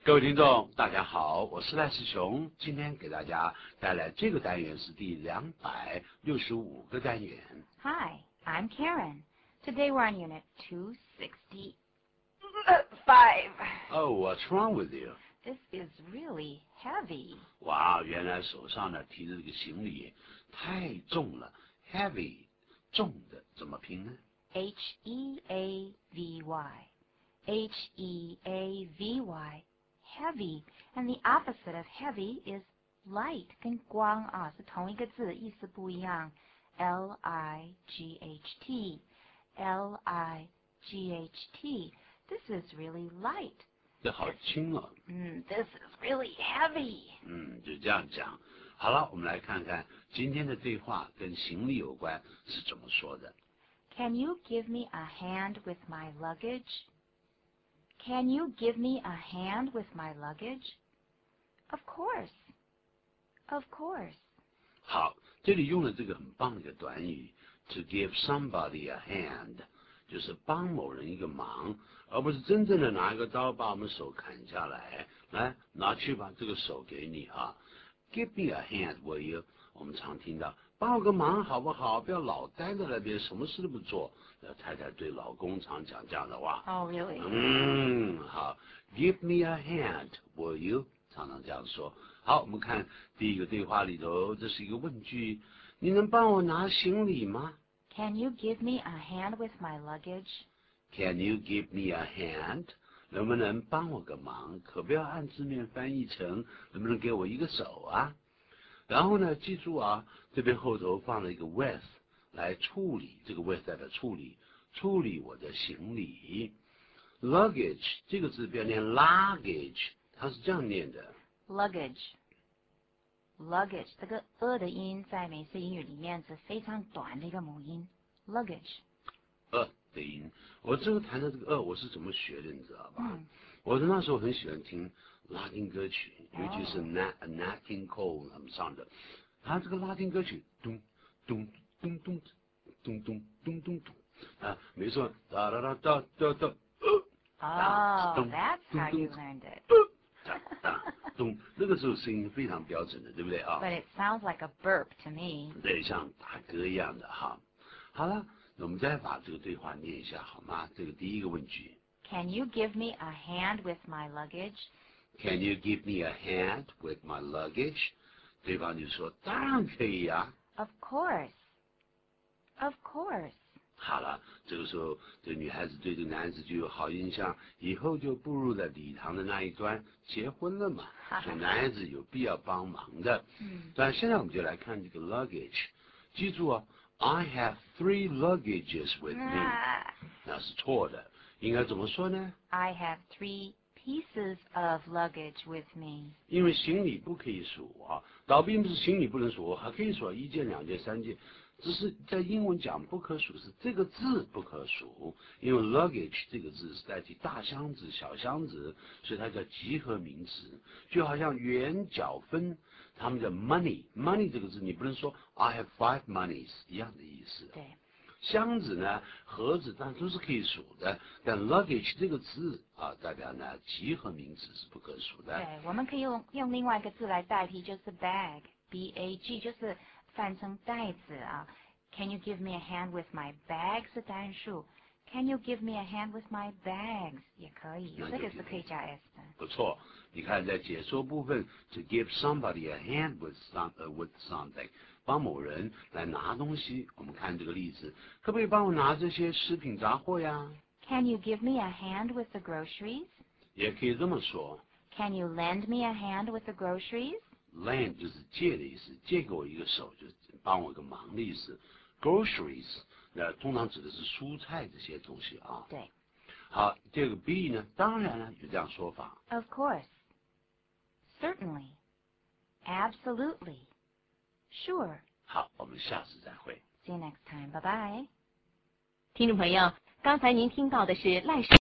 各位听众，大家好，我是赖世雄，今天给大家带来这个单元是第265个单元。 Hi, I'm Karen. Today we're on Unit 265. Oh, what's wrong with you? This is really heavy. 哇，原来手上呢提的这个行李太重了 ，heavy， 重的怎么拼呢？ H-E-A-V-Y. H-E-A-V-Y. Heavy. And the opposite of heavy is light. 跟光啊是同一个字，意思不一样。L-I-G-H-T. L-I-G-H-T. This is really light. 这好轻哦。 This is really heavy. 就这样讲。好了，我们来看看今天的对话跟行李有关是怎么说的。 Can you give me a hand with my luggage? Can you give me a hand with my luggage? Of course. Of course. 好，这里用了这个很棒的一个短语 to give somebody a hand， 就是帮某人一个忙，而不是真正的拿一个刀把我们手砍下来，来拿去吧，这个手给你啊。Give me a hand, will you？ 我们常听到，帮我个忙好不好？不要老待在那边，什么事都不做。太太对老公常讲这样的话。 Oh, really? 好 ，Give me a hand, will you？ 常常这样说。好，我们看第一个对话里头，这是一个问句，你能帮我拿行李吗？ Can you give me a hand with my luggage? Can you give me a hand？ 能不能帮我个忙？可不要按字面翻译成能不能给我一个手啊？然后呢，记住啊，这边后头放了一个 with 来处理，这个 with 代表处理我的行李。luggage 这个字不要念 luggage， 它是这样念的。 Luggage. 这个的音在美式英语里面是非常短的一个母音。Luggage. 的音，我这个弹的这个我是怎么学的，你知道吧？我那时候很喜欢听拉丁歌曲，尤其是 Nat King Cole 他们唱的，他这个拉丁歌曲咚咚咚咚咚咚咚咚咚啊，没错，哒哒哒哒哒哒。 Oh, that's how you learned it. 咚，那个时候声音非常标准的，对不对啊 But it sounds like a burp to me. 对，像打嗝一样的哈。好了，那我们再把这个对话念一下好吗？这个第一个问句。 Can you give me a hand with my luggage? Can you give me a hand with my luggage？ 对方就说当然可以呀。 Of course. Of course. 好了，这个时候这女孩子对这个男子就有好印象，以后就步入了礼堂的那一端，结婚了嘛，所以男孩子有必要帮忙的。但现在我们就来看这个 luggage， 记住啊 ，I have 3 luggages with me， 那是错的，应该怎么说呢？ I have 3 pieces of luggage with me. 因为行李不可以数啊，倒并不是行李不能数，还可以数1件、2件、3件。只是在英文讲不可数是这个字不可数，因为 luggage 这个字是代替大箱子、小箱子，所以它叫集合名词，就好像圆角分，他们叫 money 这个字你不能说 I have 5 monies 一样的意思。 对。 箱子呢、盒子当然都是可以数的，但 luggage 这个字啊，代表呢集合名词是不可数的。 对，我们可以用另外一个字来代替，就是 bag，B-A-G， 就是翻成袋子啊。Can you give me a hand with my bags 是单数 ，Can you give me a hand with my bags 也可以，这个是可以加 s 的。 不错，你看在解说部分 ，to give somebody a hand with something， 帮某人来拿东西。我们看这个例子，可不可以帮我拿这些食品杂货呀 ？Can you give me a hand with the groceries？ 也可以这么说。 Can you lend me a hand with the groceries？Lend 就是借的意思，借给我一个手，就是帮我一个忙的意思。Groceries 那通常指的是蔬菜这些东西啊。 对。 好，这个 be 呢，当然了，有这样说法。 Of course. Certainly. Absolutely. Sure. 好，我们下次再会。 See you next time. Bye bye. 听众朋友，刚才您听到的是赖